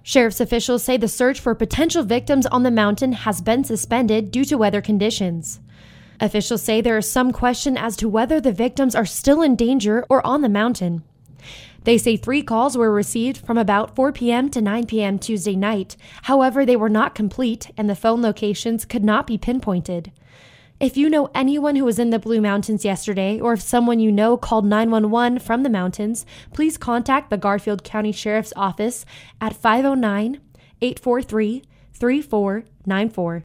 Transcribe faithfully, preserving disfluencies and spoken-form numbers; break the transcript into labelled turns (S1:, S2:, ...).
S1: Sheriff's officials say the search for potential victims on the mountain has been suspended due to weather conditions. Officials say there is some question as to whether the victims are still in danger or on the mountain. They say three calls were received from about four p.m. to nine p.m. Tuesday night. However, they were not complete and the phone locations could not be pinpointed. If you know anyone who was in the Blue Mountains yesterday, or if someone you know called nine one one from the mountains, please contact the Garfield County Sheriff's Office at five oh nine, eight four three, three four nine four.